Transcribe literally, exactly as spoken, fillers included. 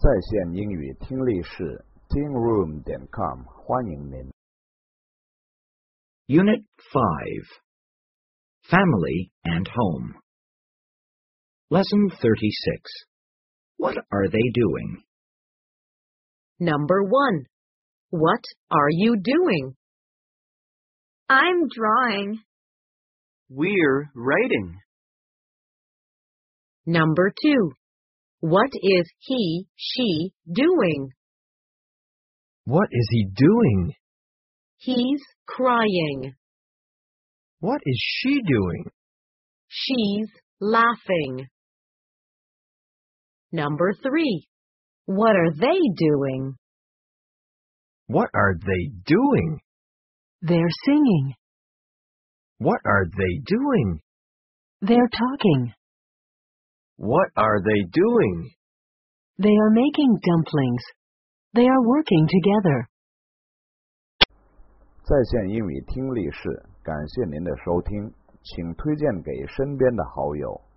在线英语听力室 teen room 点 com 欢迎您。 Unit five, Family and Home. Lesson thirty-six. What are they doing? Number one. What are you doing? I'm drawing. We're writing. Number two. What is he, she doing? What is he doing? He's crying. What is she doing? She's laughing. Number three. What are they doing? What are they doing? They're singing. What are they doing? They're talking. What are they doing? They are making dumplings. They are working together. 在线英语听力室，感谢您的收听，请推荐给身边的好友。